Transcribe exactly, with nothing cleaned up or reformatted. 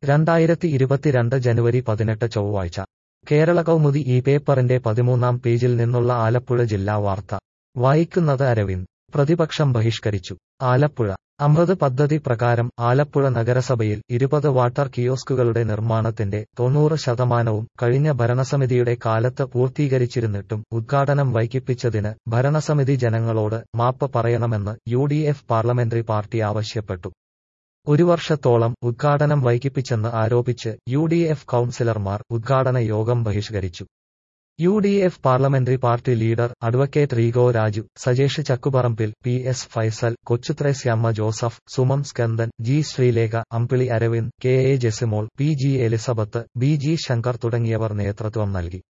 രണ്ടായിരത്തി ഇരുപത്തിരണ്ട് ജനുവരി പതിനെട്ട് ചൊവ്വാഴ്ച കേരള കൗമുദി ഈ പേപ്പറിന്റെ പതിമൂന്നാം പേജിൽ നിന്നുള്ള ആലപ്പുഴ ജില്ലാ വാർത്ത വായിക്കുന്നത് അരവിന്ദ്. പ്രതിപക്ഷം ബഹിഷ്കരിച്ചു. ആലപ്പുഴ. അമൃത് പദ്ധതി പ്രകാരം ആലപ്പുഴ നഗരസഭയിൽ ഇരുപത് വാട്ടർ കിയോസ്കുകളുടെ നിർമ്മാണത്തിന്റെ തൊണ്ണൂറ് ശതമാനവും കഴിഞ്ഞ ഭരണസമിതിയുടെ കാലത്ത് പൂർത്തീകരിച്ചിരുന്നിട്ടും ഉദ്ഘാടനം വൈകിപ്പിച്ചതിന് ഭരണസമിതി ജനങ്ങളോട് മാപ്പ് പറയണമെന്ന് U D F parliamentary party ആവശ്യപ്പെട്ടു. ഒരു വർഷത്തോളം ഉദ്ഘാടനം വൈകിപ്പിച്ചെന്ന് ആരോപിച്ച് യു ഡി എഫ് കൗൺസിലർമാർ ഉദ്ഘാടന യോഗം ബഹിഷ്കരിച്ചു. U D F parliamentary party leader advocate Reego Raju, Sajesh Chakkuparambil, P S Faisal, Kochuthresiamma Joseph, Sumam Skandan, G Sreelekha, Ambili Aravind, K A Jesimol, P G Elizabeth, B G Shankar തുടങ്ങിയവർ നേതൃത്വം നൽകി.